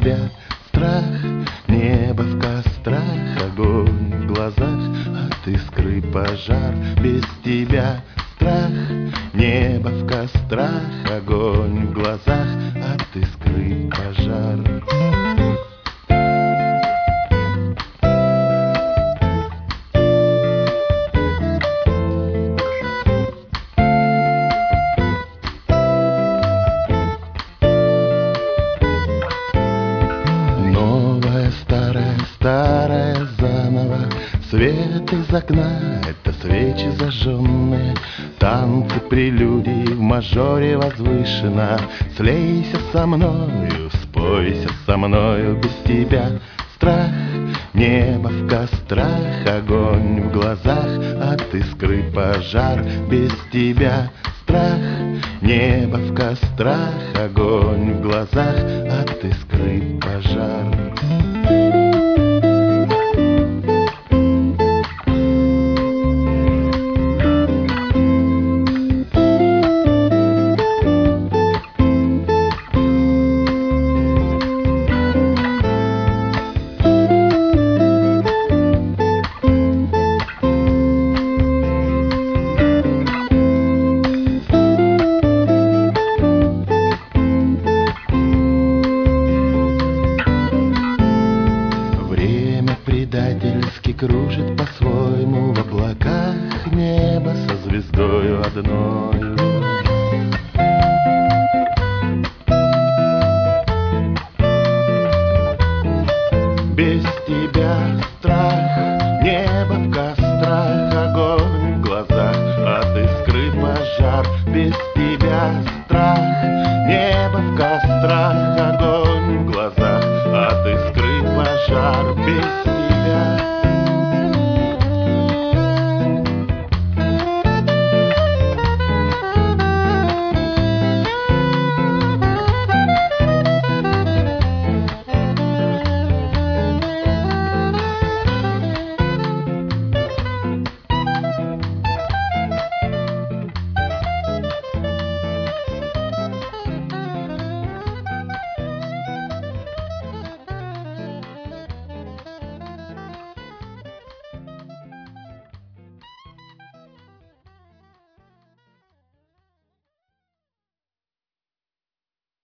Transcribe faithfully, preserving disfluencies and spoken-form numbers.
тебя страх, небо в кострах, огонь в глазах, от искры пожар. Без тебя страх, небо в кострах, огонь в глазах, от искры пожар. Новое, старое, старое заново. Свет из окна — это свечи зажженные. Танцы прелюдии в мажоре возвышенно. Слейся со мною, спойся со мною. Без тебя страх, небо в кострах, огонь в глазах, от искры пожар. Без тебя страх, небо в кострах, огонь в глазах, от искры пожар.